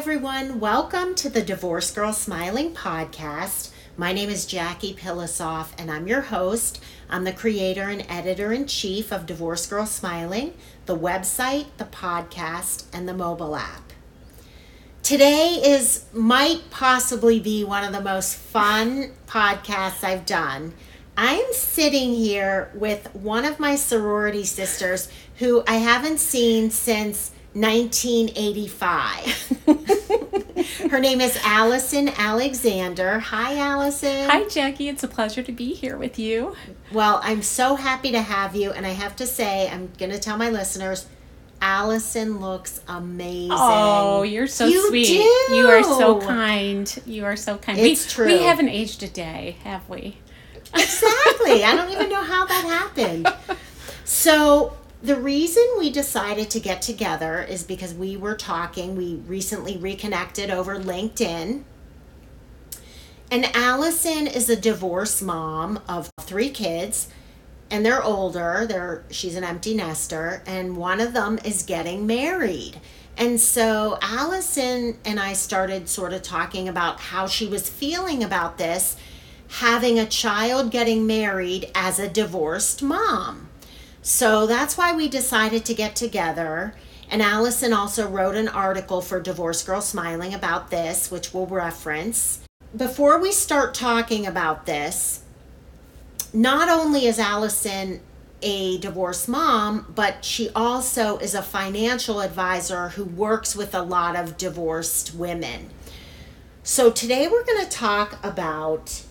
everyone. Welcome to the Divorce Girl Smiling podcast. My name is Jackie Pilosoff, and I'm your host. I'm the creator and editor-in-chief of Divorce Girl Smiling, the website, the podcast, and the mobile app. Today might possibly be one of the most fun podcasts I've done. I'm sitting here with one of my sorority sisters who I haven't seen since 1985. Her name is Allison Alexander. Hi, Allison. Hi, Jackie. It's a pleasure to be here with you. Well, I'm so happy to have you, and I have to say, I'm going to tell my listeners, Allison looks amazing. Oh, you're so sweet. Do. You are so kind. You are so kind. It's true. We haven't aged a day, have we? Exactly. I don't even know how that happened. So the reason we decided to get together is because we recently reconnected over LinkedIn. And Allison is a divorced mom of 3 kids, and they're older. She's an empty nester, and one of them is getting married. And so Allison and I started sort of talking about how she was feeling about this, having a child getting married as a divorced mom. So that's why we decided to get together. And Allison also wrote an article for Divorce Girl Smiling about this, which we'll reference. Before we start talking about this, not only is Allison a divorced mom, but she also is a financial advisor who works with a lot of divorced women. So today we're going to talk about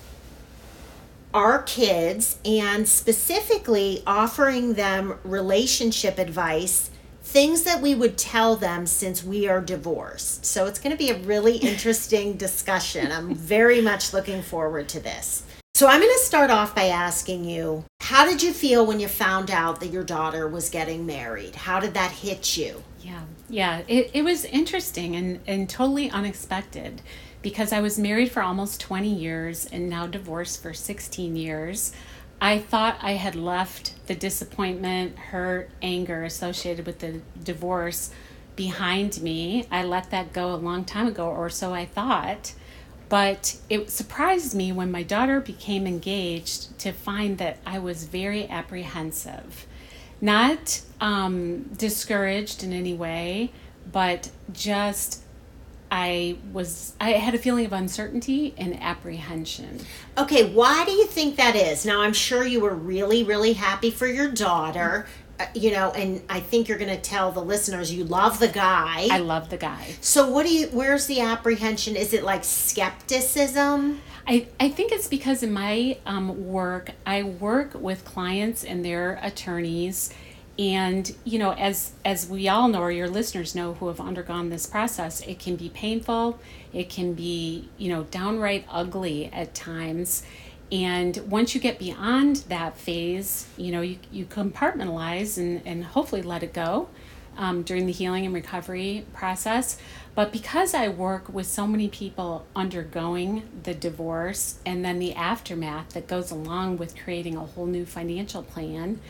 our kids and specifically offering them relationship advice, things that we would tell them since we are divorced. So it's going to be a really interesting discussion. I'm very much looking forward to this. So I'm going to start off by asking you, how did you feel when you found out that your daughter was getting married? How did that hit you? Yeah. It was interesting and totally unexpected, because I was married for almost 20 years and now divorced for 16 years. I thought I had left the disappointment, hurt, anger associated with the divorce behind me. I let that go a long time ago, or so I thought. But it surprised me when my daughter became engaged to find that I was very apprehensive. Not discouraged in any way, but just I had a feeling of uncertainty and apprehension. Okay, why do you think that is? Now, I'm sure you were really, really happy for your daughter, and I think you're going to tell the listeners you love the guy. I love the guy. So where's the apprehension? Is it like skepticism? I think it's because in my work, I work with clients and their attorneys. And, as we all know, or your listeners know who have undergone this process, it can be painful. It can be, downright ugly at times. And once you get beyond that phase, you compartmentalize and hopefully let it go during the healing and recovery process. But because I work with so many people undergoing the divorce and then the aftermath that goes along with creating a whole new financial plan,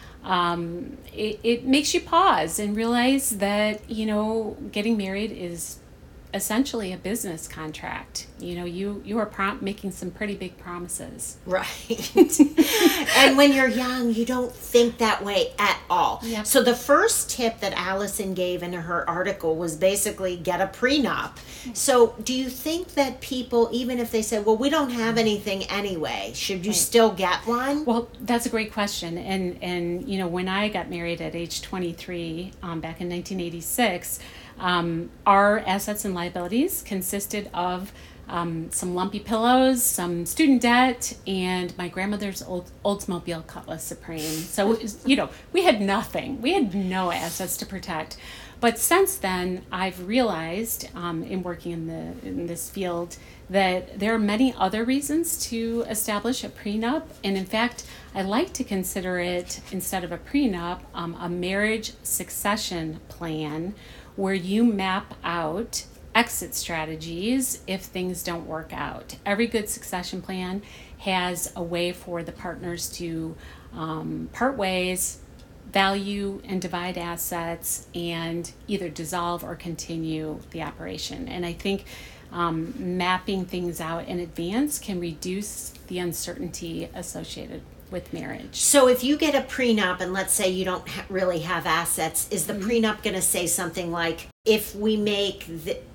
it makes you pause and realize that, getting married is essentially a business contract. You are making some pretty big promises. Right. And when you're young, you don't think that way at all. Yep. So the first tip that Allison gave in her article was basically get a prenup. So do you think that people, even if they say, well, we don't have anything anyway, should you still get one? Well, that's a great question. And when I got married at age 23, back in 1986, our assets and liabilities consisted of some lumpy pillows, some student debt, and my grandmother's old Oldsmobile Cutlass Supreme. So it was, we had nothing. We had no assets to protect. But since then, I've realized in working in this field that there are many other reasons to establish a prenup. And in fact, I like to consider it, instead of a prenup, a marriage succession plan, where you map out exit strategies if things don't work out. Every good succession plan has a way for the partners to part ways, value and divide assets and either dissolve or continue the operation. And I think mapping things out in advance can reduce the uncertainty associated with marriage. So if you get a prenup and let's say you don't really have assets, is the prenup going to say something like, if we make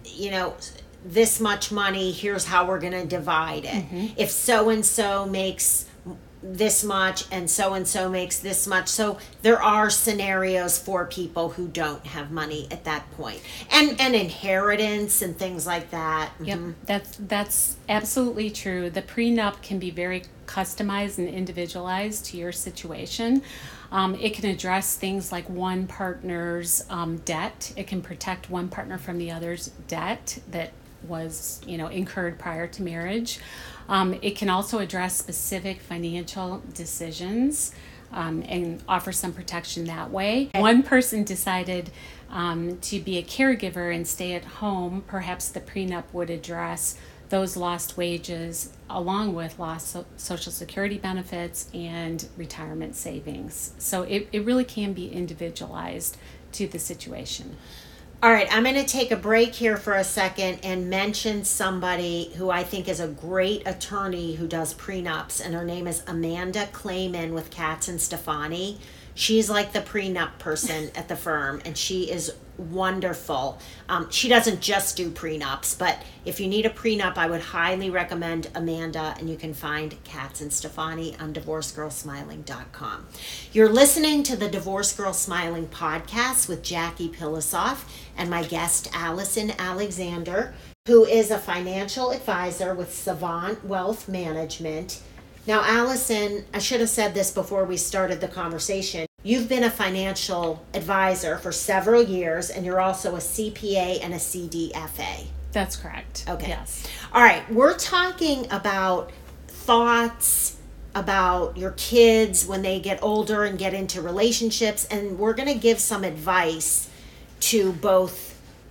this much money, here's how we're going to divide it? If so and so makes this much and so makes this much. So there are scenarios for people who don't have money at that point, and inheritance and things like that. Yep, that's absolutely true. The prenup can be very customized and individualized to your situation. It can address things like one partner's debt. It can protect one partner from the other's debt that was incurred prior to marriage. It can also address specific financial decisions and offer some protection that way. One person decided to be a caregiver and stay at home. Perhaps the prenup would address those lost wages along with lost Social Security benefits and retirement savings. So it really can be individualized to the situation. All right, I'm going to take a break here for a second and mention somebody who I think is a great attorney who does prenups, and her name is Amanda Clayman with Katz and Stefani. She's like the prenup person at the firm, and she is wonderful. She doesn't just do prenups, but if you need a prenup, I would highly recommend Amanda, and you can find Katz and Stefani on divorcegirlsmiling.com. You're listening to the Divorce Girl Smiling podcast with Jackie Pilosoff and my guest, Allison Alexander, who is a financial advisor with Savant Wealth Management. Now, Allison, I should have said this before we started the conversation. You've been a financial advisor for several years, and you're also a CPA and a CDFA. That's correct. Okay. Yes. All right. We're talking about thoughts about your kids when they get older and get into relationships, and we're going to give some advice to both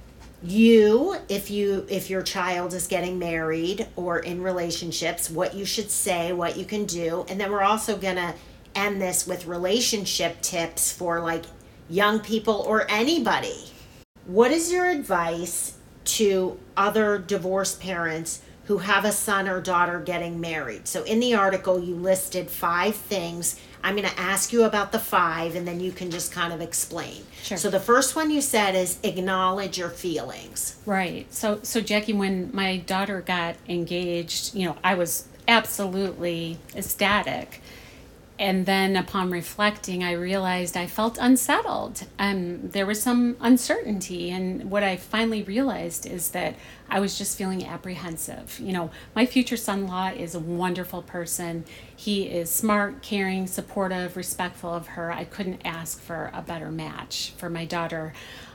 you, if your child is getting married or in relationships, what you should say, what you can do. And then we're also going to end this with relationship tips for like young people or anybody. What is your advice to other divorced parents who have a son or daughter getting married? So in the article, you listed 5 things. I'm going to ask you about the 5, and then you can just kind of explain. Sure. So the first one you said is acknowledge your feelings. Right. So Jackie, when my daughter got engaged, I was absolutely ecstatic. And then upon reflecting, I realized I felt unsettled. There was some uncertainty. And what I finally realized is that I was just feeling apprehensive. My future son-in-law is a wonderful person. He is smart, caring, supportive, respectful of her. I couldn't ask for a better match for my daughter.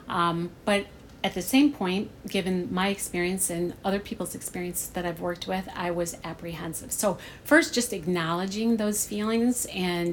But at the same point, given my experience and other people's experiences that I've worked with, I was apprehensive. So first, just acknowledging those feelings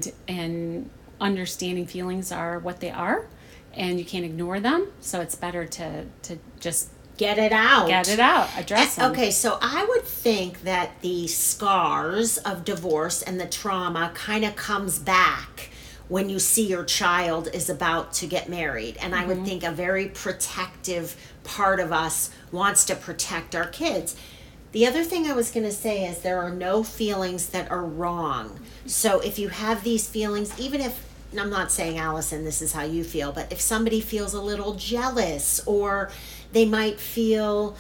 and understanding feelings are what they are, and you can't ignore them. So it's better to just get it out, address them. Okay, so I would think that the scars of divorce and the trauma kind of comes back when you see your child is about to get married. And I would think a very protective part of us wants to protect our kids. The other thing I was going to say is there are no feelings that are wrong. So if you have these feelings, even if, and I'm not saying, Allison, this is how you feel, but if somebody feels a little jealous, or they might feel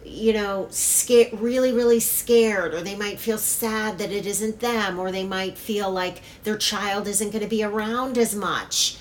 scared, really scared, or they might feel sad that it isn't them, or they might feel like their child isn't going to be around as much.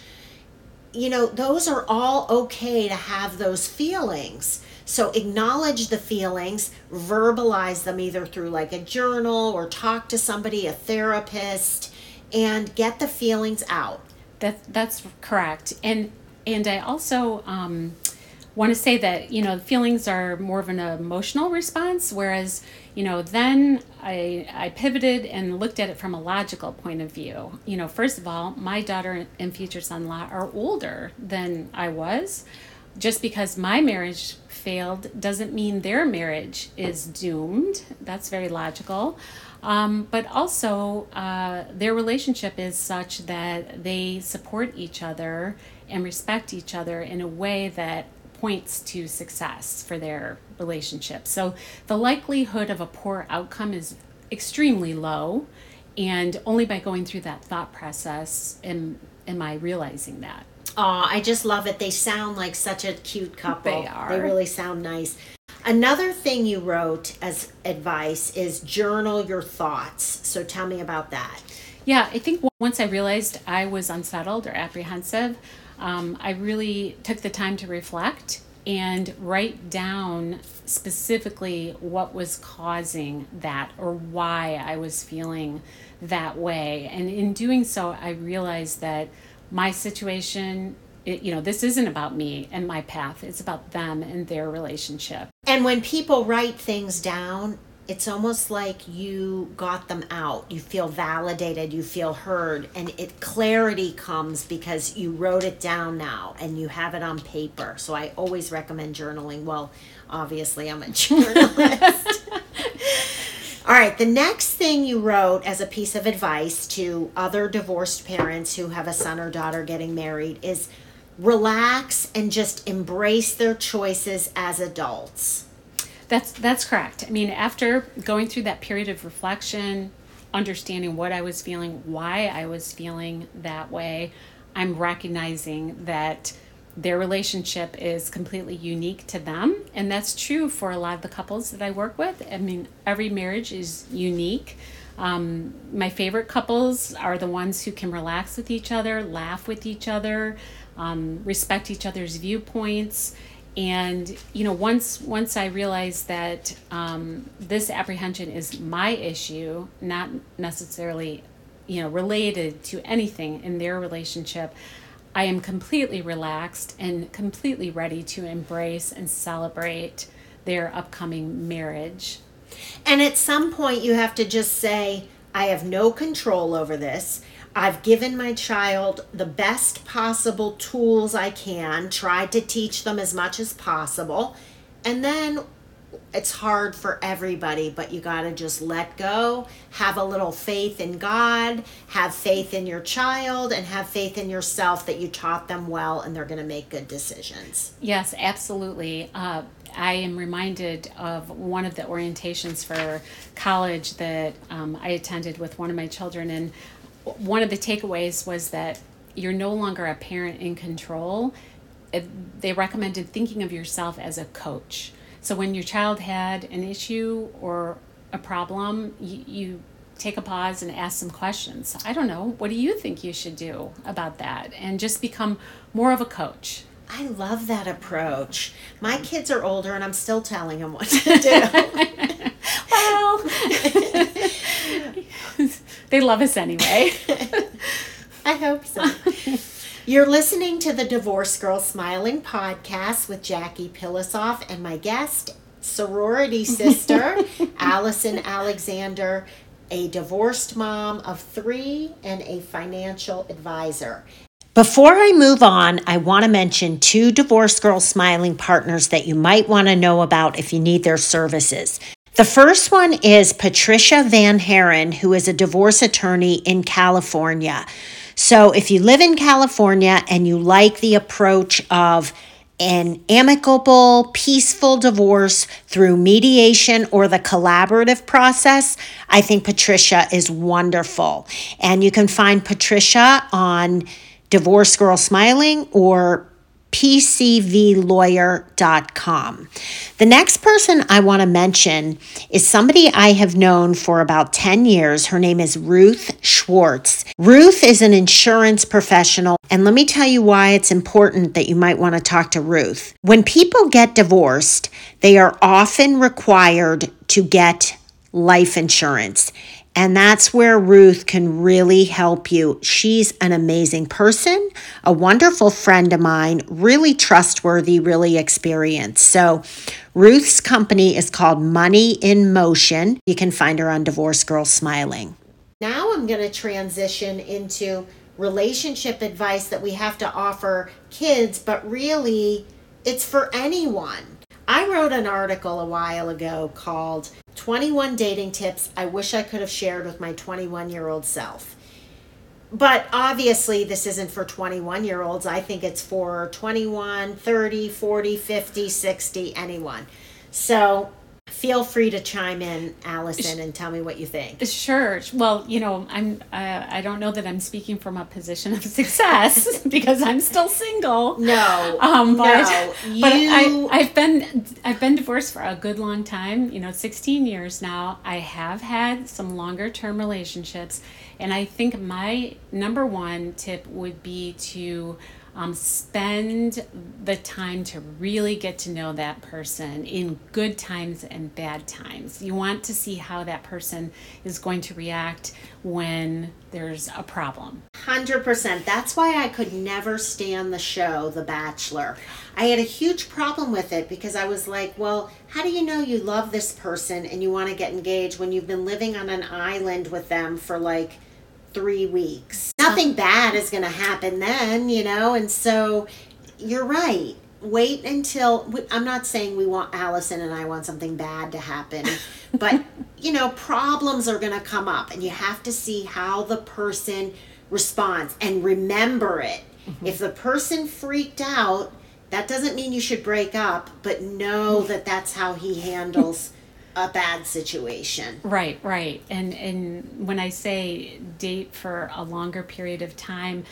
Those are all okay to have those feelings. So acknowledge the feelings, verbalize them either through like a journal or talk to somebody, a therapist, and get the feelings out. That's correct. And I also want to say that, feelings are more of an emotional response, whereas, then I pivoted and looked at it from a logical point of view. First of all, my daughter and future son-in-law are older than I was. Just because my marriage failed doesn't mean their marriage is doomed. That's very logical. But also, their relationship is such that they support each other and respect each other in a way that points to success for their relationship. So the likelihood of a poor outcome is extremely low, and only by going through that thought process am I realizing that. Oh, I just love it. They sound like such a cute couple. They are. They really sound nice. Another thing you wrote as advice is journal your thoughts. So tell me about that. Yeah, I think once I realized I was unsettled or apprehensive, I really took the time to reflect and write down specifically what was causing that or why I was feeling that way. And in doing so, I realized that my situation, this isn't about me and my path. It's about them and their relationship. And when people write things down, it's almost like you got them out. You feel validated, you feel heard, and clarity comes because you wrote it down now and you have it on paper. So I always recommend journaling. Well, obviously I'm a journalist. All right, the next thing you wrote as a piece of advice to other divorced parents who have a son or daughter getting married is relax and just embrace their choices as adults. That's correct. I mean, after going through that period of reflection, understanding what I was feeling, why I was feeling that way, I'm recognizing that their relationship is completely unique to them. And that's true for a lot of the couples that I work with. I mean, every marriage is unique. My favorite couples are the ones who can relax with each other, laugh with each other, respect each other's viewpoints. And, once I realized that this apprehension is my issue, not necessarily, related to anything in their relationship, I am completely relaxed and completely ready to embrace and celebrate their upcoming marriage. And at some point you have to just say, I have no control over this. I've given my child the best possible tools I can, tried to teach them as much as possible. And then it's hard for everybody, but you got to just let go, have a little faith in God, have faith in your child, and have faith in yourself that you taught them well and they're going to make good decisions. Yes, absolutely. I am reminded of one of the orientations for college that I attended with one of my children, and one of the takeaways was that you're no longer a parent in control. They recommended thinking of yourself as a coach. So when your child had an issue or a problem, you take a pause and ask some questions. I don't know, what do you think you should do about that? And just become more of a coach. I love that approach. My kids are older and I'm still telling them what to do. Well, they love us anyway. I hope so. You're listening to the Divorce Girl Smiling podcast with Jackie Pilosoff and my guest, sorority sister, Allison Alexander, a divorced mom of 3 and a financial advisor. Before I move on, I want to mention 2 Divorce Girl Smiling partners that you might want to know about if you need their services. The first one is Patricia Van Haren, who is a divorce attorney in California. So if you live in California and you like the approach of an amicable, peaceful divorce through mediation or the collaborative process, I think Patricia is wonderful. And you can find Patricia on Divorce Girl Smiling or pcvlawyer.com. The next person I want to mention is somebody I have known for about 10 years. Her name is Ruth Schwartz. Ruth is an insurance professional, and let me tell you why it's important that you might want to talk to Ruth. When people get divorced, they are often required to get life insurance. And that's where Ruth can really help you. She's an amazing person, a wonderful friend of mine, really trustworthy, really experienced. So Ruth's company is called Money in Motion. You can find her on Divorce Girl Smiling. Now I'm going to transition into relationship advice that we have to offer kids, but really it's for anyone. I wrote an article a while ago called 21 Dating Tips I Wish I Could Have Shared with My 21-year-old Self. But obviously, this isn't for 21-year-olds. I think it's for 21, 30, 40, 50, 60, anyone. So feel free to chime in, Allison, and tell me what you think. Sure. Well, I don't know that I'm speaking from a position of success because I'm still single. No, I've been divorced for a good long time. 16 years now. I have had some longer term relationships, and I think my number one tip would be to spend the time to really get to know that person in good times and bad times. You want to see how that person is going to react when there's a problem. 100%. That's why I could never stand the show, The Bachelor. I had a huge problem with it because I was like, well, how do you know you love this person and you want to get engaged when you've been living on an island with them for like 3 weeks? Nothing bad is going to happen then, and so you're right. Wait until, I'm not saying Allison and I want something bad to happen, but problems are going to come up and you have to see how the person responds and remember it. Mm-hmm. If the person freaked out, that doesn't mean you should break up, but know that that's how he handles a bad situation. Right. And when I say date for a longer period of time,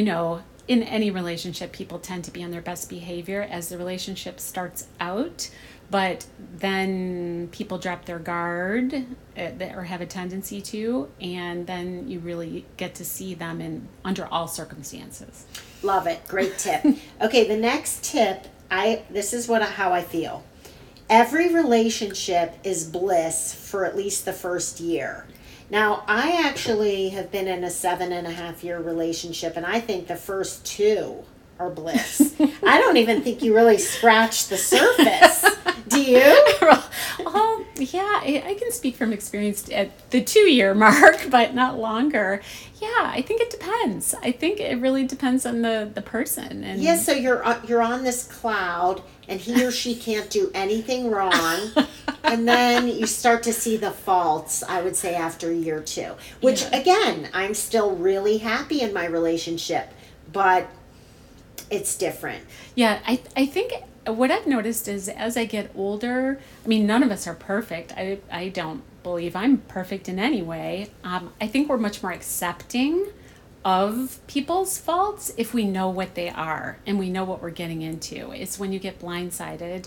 in any relationship, people tend to be on their best behavior as the relationship starts out, but then people drop their guard or have a tendency to, and then you really get to see them under all circumstances. Love it. Great tip. Okay, the next tip, this is how I feel. Every relationship is bliss for at least the first year. Now, I actually have been in a 7.5-year relationship, and I think the first 2 are bliss. I don't even think you really scratched the surface. Do you? Well, yeah, I can speak from experience at the 2-year mark, but not longer. Yeah, I think it depends. I think it really depends on the person. And yeah, so you're on this cloud, and he or she can't do anything wrong. And then you start to see the faults, I would say, after year 2. Which, again, I'm still really happy in my relationship, but it's different. Yeah, I think what I've noticed is as I get older, none of us are perfect. I don't believe I'm perfect in any way. I think we're much more accepting of people's faults if we know what they are and we know what we're getting into. It's when you get blindsided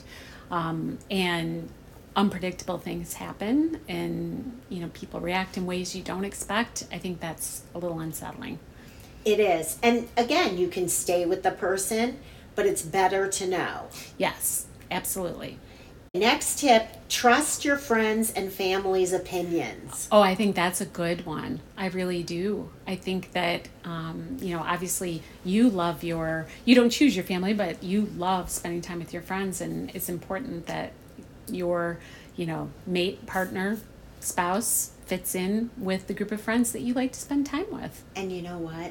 and unpredictable things happen and people react in ways you don't expect. I think that's a little unsettling. It is. And again, you can stay with the person, but it's better to know. Yes, absolutely. Next tip, trust your friends and family's opinions. Oh, I think that's a good one. I really do. I think that, obviously you don't choose your family, but you love spending time with your friends, and it's important that your, mate, partner, spouse fits in with the group of friends that you like to spend time with. And you know what?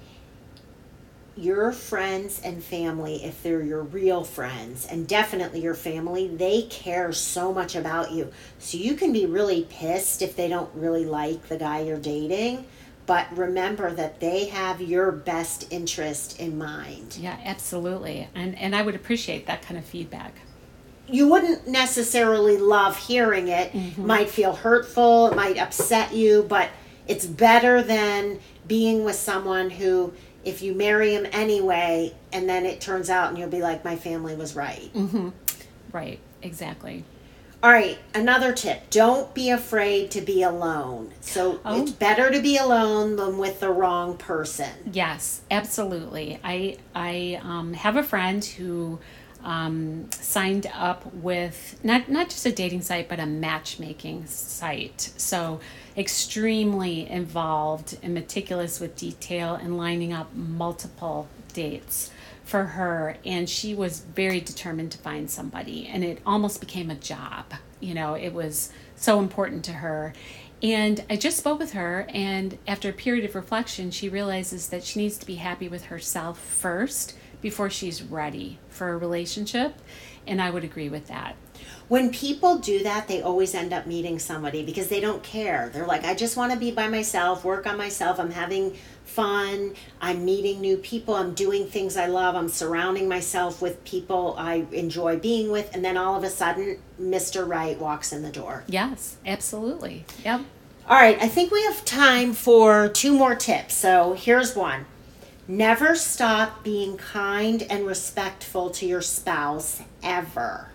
Your friends and family, if they're your real friends, and definitely your family, they care so much about you. So you can be really pissed if they don't really like the guy you're dating, but remember that they have your best interest in mind. Yeah, absolutely. And I would appreciate that kind of feedback. You wouldn't necessarily love hearing it. Mm-hmm. Might feel hurtful, it might upset you, but it's better than being with someone who, if you marry him anyway, and then it turns out and you'll be like, my family was right. Mm-hmm. Right, exactly. All right, another tip. Don't be afraid to be alone. So it's better to be alone than with the wrong person. Yes, absolutely. I have a friend who signed up with not just a dating site, but a matchmaking site. So extremely involved and meticulous with detail and lining up multiple dates for her. And she was very determined to find somebody, and it almost became a job. It was so important to her. And I just spoke with her, and after a period of reflection, she realizes that she needs to be happy with herself first before she's ready for a relationship. And I would agree with that. When people do that, they always end up meeting somebody because they don't care. They're like, I just want to be by myself, work on myself. I'm having fun. I'm meeting new people. I'm doing things I love. I'm surrounding myself with people I enjoy being with. And then all of a sudden, Mr. Right walks in the door. Yes, absolutely. Yep. All right, I think we have time for 2 more tips. So here's one. Never stop being kind and respectful to your spouse, ever.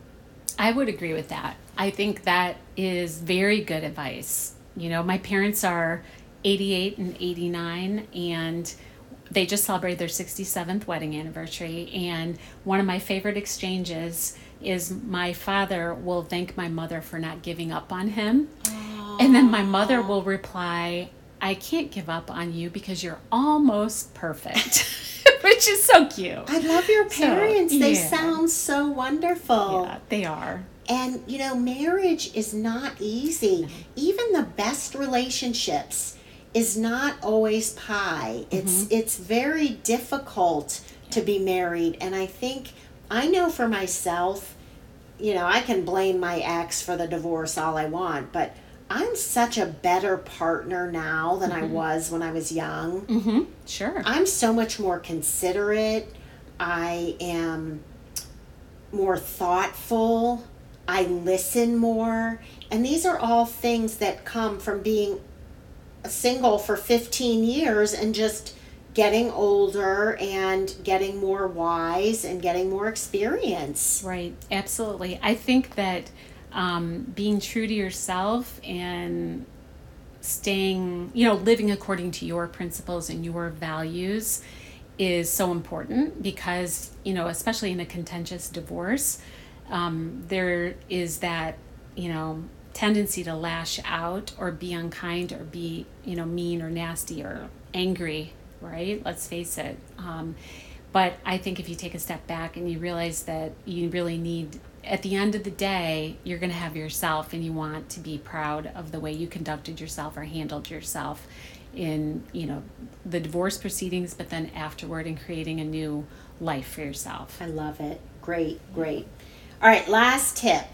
I would agree with that. I think that is very good advice. You know, my parents are 88 and 89, and they just celebrated their 67th wedding anniversary. And one of my favorite exchanges is my father will thank my mother for not giving up on him. Aww. And then my mother will reply, I can't give up on you because you're almost perfect. Which is so cute. I love your parents. So, they yeah. sound so wonderful. Yeah, they are. And, you know, marriage is not easy. No. Even the best relationships is not always pie. It's very difficult to be married. And I know for myself, you know, I can blame my ex for the divorce all I want, but I'm such a better partner now than I was when I was young. Mm-hmm. Sure. I'm so much more considerate. I am more thoughtful. I listen more. And these are all things that come from being single for 15 years and just getting older and getting more wise and getting more experience. Right. Absolutely. I think that being true to yourself and staying, you know, living according to your principles and your values is so important because, you know, especially in a contentious divorce, there is that, you know, tendency to lash out or be unkind or be, you know, mean or nasty or angry, right? Let's face it. But I think if you take a step back and you realize that you really need, at the end of the day, you're going to have yourself and you want to be proud of the way you conducted yourself or handled yourself in, you know, the divorce proceedings, but then afterward in creating a new life for yourself. I love it. Great, great. All right, last tip.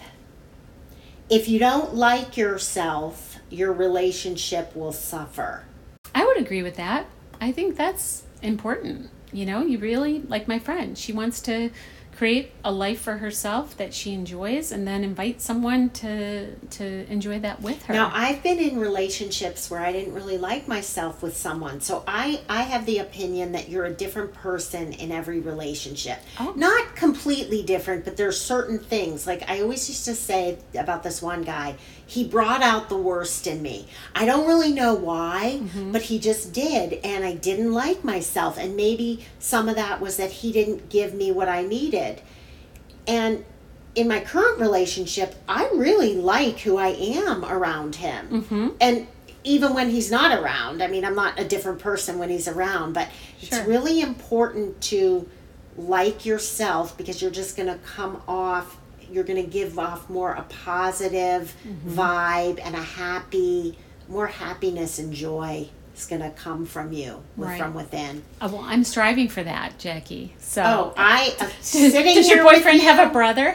If you don't like yourself, your relationship will suffer. I would agree with that. I think that's important. You know, you really, like my friend, she wants to create a life for herself that she enjoys and then invite someone to enjoy that with her. Now, I've been in relationships where I didn't really like myself with someone. So I have the opinion that you're a different person in every relationship. Oh. Not completely different, but there's certain things. Like I always used to say about this one guy, he brought out the worst in me. I don't really know why, but he just did. And I didn't like myself. And maybe some of that was that he didn't give me what I needed. And in my current relationship, I really like who I am around him. And even when he's not around, I mean, I'm not a different person when he's around, but Sure. it's really important to like yourself because you're just going to come off, you're going to give off more a positive vibe and more happiness and joy is going to come from you, Right. from within. Well, I'm striving for that, Jackie. So, Sitting does here your boyfriend with you, have a brother?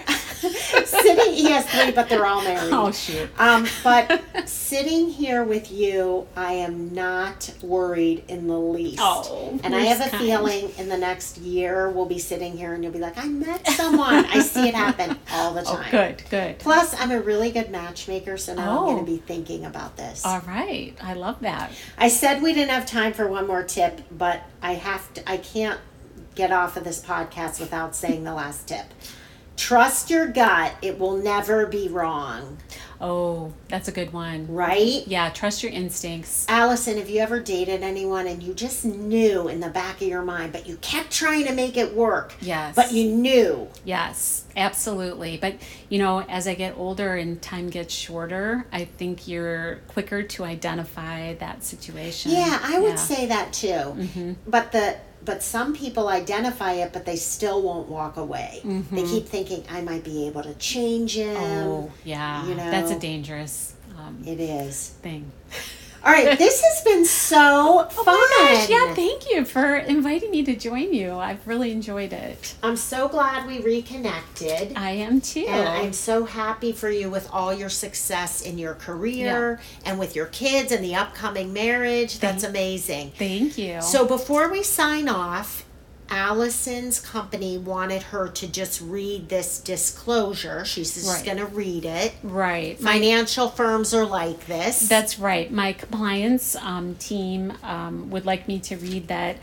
he has 3, but they're all married. Oh, shoot. But sitting here with you, I am not worried in the least. Oh, and I have a that's kind. feeling in the next year we'll be sitting here and you'll be like, I met someone. I see it happen all the time. Oh, good, good. Plus, I'm a really good matchmaker, so now I'm Oh. going to be thinking about this. All right. I love that. I said we didn't have time for one more tip, but I can't get off of this podcast without saying the last tip. Trust your gut. It will never be wrong. Oh, that's a good one. Right? Yeah, trust your instincts. Allison, have you ever dated anyone and you just knew in the back of your mind, but you kept trying to make it work? Yes. But you knew. Yes, absolutely. But, you know, as I get older and time gets shorter, I think you're quicker to identify that situation. Yeah, I would say that too. But some people identify it, but they still won't walk away. They keep thinking, I might be able to change him. Oh, yeah. You know. That's a dangerous It is. thing. All right, this has been so fun. Oh my gosh, yeah, thank you for inviting me to join you. I've really enjoyed it. I'm so glad we reconnected. I am too. And I'm so happy for you with all your success in your career and with your kids and the upcoming marriage. That's amazing. Thank you. So before we sign off, Allison's company wanted her to just read this disclosure. She's just going to read it. Right. Financial firms are like this. That's right. My compliance team would like me to read that.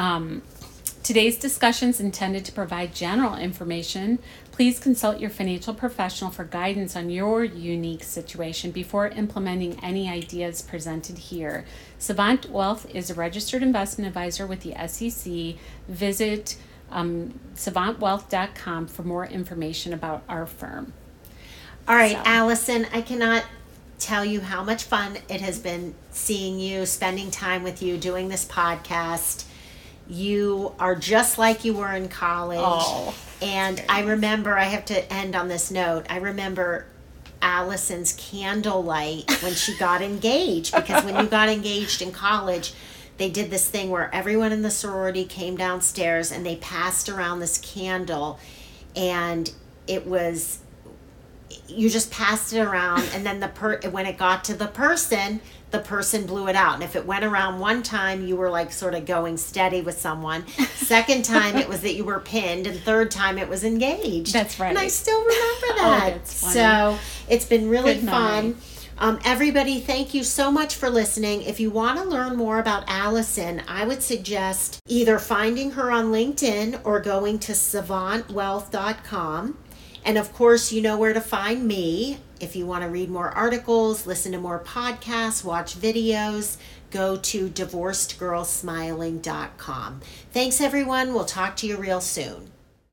Today's discussion is intended to provide general information. Please consult your financial professional for guidance on your unique situation before implementing any ideas presented here. Savant Wealth is a registered investment advisor with the SEC. Visit savantwealth.com for more information about our firm. All right, Allison, I cannot tell you how much fun it has been seeing you, spending time with you, doing this podcast. You are just like you were in college. Oh, and I remember, I have to end on this note, I remember Allison's candlelight when she got engaged, because when you got engaged in college, they did this thing where everyone in the sorority came downstairs and they passed around this candle, and it was, you just passed it around, and then when it got to the person blew it out. And if it went around one time, you were like sort of going steady with someone. Second time, it was that you were pinned. And third time, it was engaged. That's right. And I still remember that. Oh, that's funny. So it's been really Good fun. Everybody, thank you so much for listening. If you want to learn more about Allison, I would suggest either finding her on LinkedIn or going to savantwealth.com. And of course, you know where to find me. If you want to read more articles, listen to more podcasts, watch videos, go to divorcedgirlsmiling.com. Thanks, everyone. We'll talk to you real soon.